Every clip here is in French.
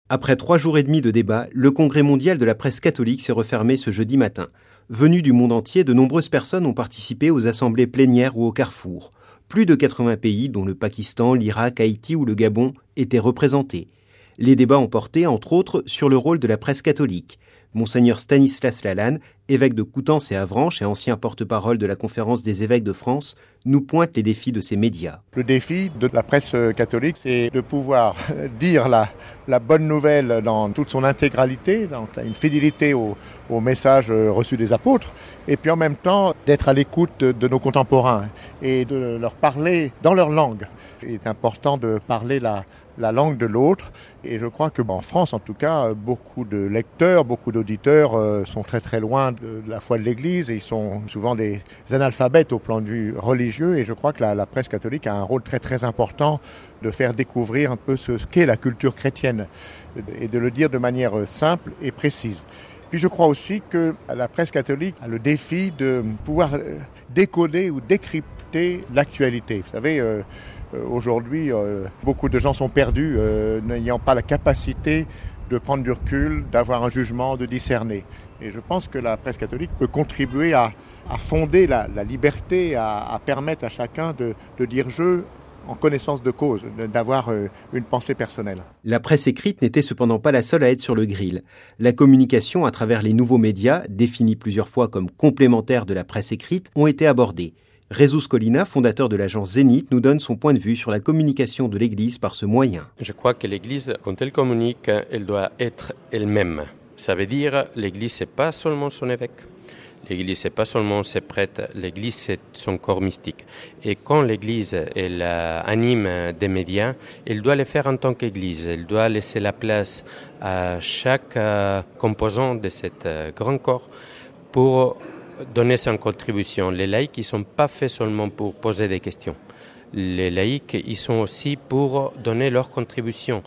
Après 3 jours et demi de débat, le Congrès mondial de la presse catholique s'est refermé ce jeudi matin. Venus du monde entier, de nombreuses personnes ont participé aux assemblées plénières ou au Carrefour. Plus de 80 pays, dont le Pakistan, l'Irak, Haïti ou le Gabon, étaient représentés. Les débats ont porté, entre autres, sur le rôle de la presse catholique. Monseigneur Stanislas Lalanne, évêque de Coutances et Avranches et ancien porte-parole de la Conférence des évêques de France, nous pointe les défis de ces médias. Le défi de la presse catholique, c'est de pouvoir dire la bonne nouvelle dans toute son intégralité, dans une fidélité au message reçu des apôtres, et puis en même temps d'être à l'écoute de nos contemporains et de leur parler dans leur langue. Il est important de parler la langue de l'autre, et je crois que en France en tout cas, beaucoup de lecteurs, beaucoup d'auditeurs sont très très loin de la foi de l'Église et ils sont souvent des analphabètes au plan de vue religieux, et je crois que la presse catholique a un rôle très très important de faire découvrir un peu ce qu'est la culture chrétienne et de le dire de manière simple et précise. Puis je crois aussi que la presse catholique a le défi de pouvoir décoder ou décrypter l'actualité. Vous savez, aujourd'hui, beaucoup de gens sont perdus, n'ayant pas la capacité de prendre du recul, d'avoir un jugement, de discerner. Et je pense que la presse catholique peut contribuer à fonder la liberté, à permettre à chacun de dire je en connaissance de cause, d'avoir une pensée personnelle. La presse écrite n'était cependant pas la seule à être sur le grill. La communication à travers les nouveaux médias, définis plusieurs fois comme complémentaires de la presse écrite, ont été abordés. Jesús Colina, fondateur de l'agence Zénith, nous donne son point de vue sur la communication de l'Église par ce moyen. Je crois que l'Église, quand elle communique, elle doit être elle-même. Ça veut dire l'Église, c'est pas seulement son évêque. L'Église, c'est pas seulement ses prêtres, l'Église, c'est son corps mystique. Et quand l'Église, elle anime des médias, elle doit le faire en tant qu'Église. Elle doit laisser la place à chaque composant de cet grand corps pour donner sa contribution. Les laïcs, ils sont pas faits seulement pour poser des questions. Les laïcs, ils sont aussi pour donner leur contribution.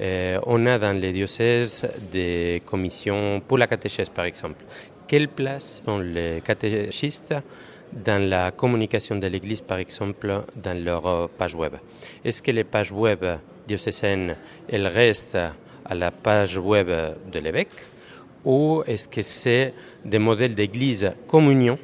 On a dans les diocèses des commissions pour la catéchèse, par exemple. Quelle place ont les catéchistes dans la communication de l'Église, par exemple, dans leur page web? Est-ce que les pages web diocésaines, elles restent à la page web de l'évêque, ou est-ce que c'est des modèles d'église communion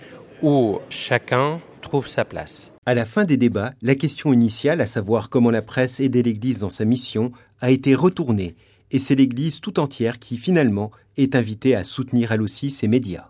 où chacun trouve sa place? À la fin des débats, la question initiale, à savoir comment la presse aidait l'Église dans sa mission, a été retournée. Et c'est l'Église tout entière qui, finalement, est invitée à soutenir elle aussi ses médias.